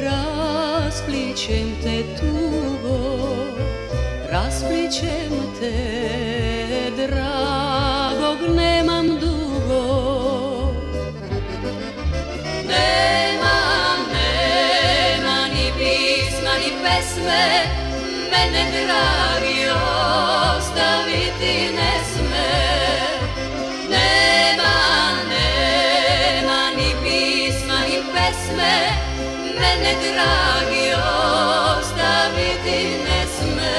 Rasplićem te tugo, rasplićem te, dragog nemam dugo. Nema ni pisma ni pesme, mene dragi ostaviti ne sme. Nema ni pisma ni pesme, mene dragi ostaviti ne sme.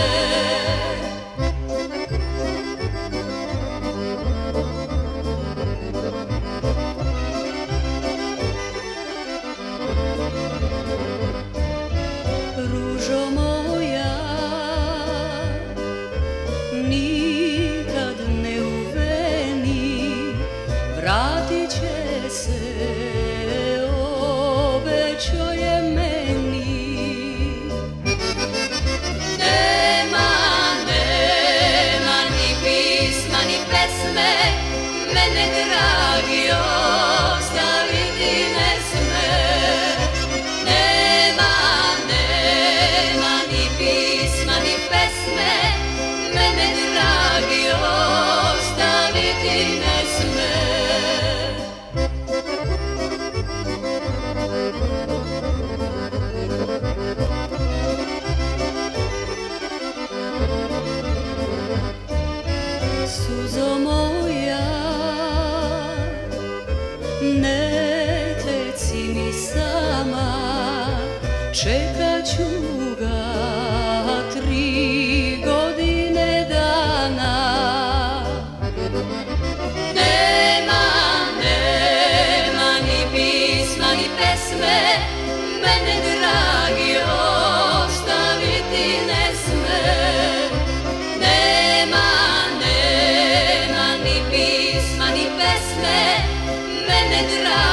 Ružo moja, nikad ne uveni, vratit će se, obećao je meni. Nema ni pisma ni pesme, mene dragi ostaviti ne sme. Nema ni pisma ni pesme, mene dragi ostaviti ne sme. Suzo moja, ne teci mi sama, čekat ću ga 3 godine dana. Nema ni pisma ni pesme, mene dragi ostaviti ne sme. Nema ni pisma ni pesme, mene dragi